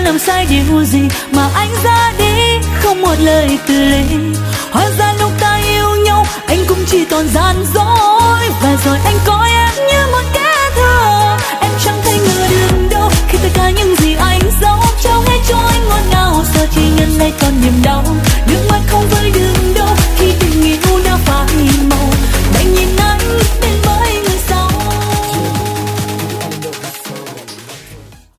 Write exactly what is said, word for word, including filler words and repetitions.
làm sai điều gì mà anh ra đi không một lời từ ly. Hóa ra lúc ta yêu nhau anh cũng chỉ toàn gian dối, và rồi anh coi em như một kẻ